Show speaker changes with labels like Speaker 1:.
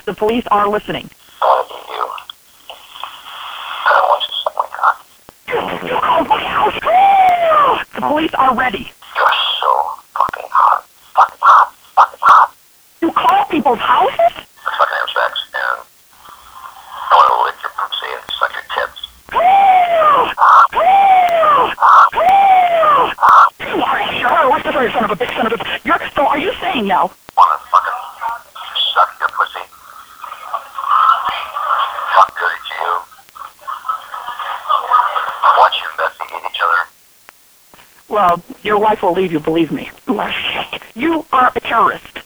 Speaker 1: The police are listening.
Speaker 2: You. I don't want you to suck my cock.
Speaker 1: You called my house. The police are ready.
Speaker 2: You're so fucking hot. Fucking hot. Fucking hot.
Speaker 1: You call people's houses?
Speaker 2: We're fucking having sex, and I want to lick your pussy and suck your tits.
Speaker 1: You are sure? What's the son of a bitch, son of a... So are you saying now?
Speaker 2: Want to fucking suck your pussy? Fuck good at you. Watch you investigate each other.
Speaker 1: Well, your wife will leave you, believe me. You are a terrorist.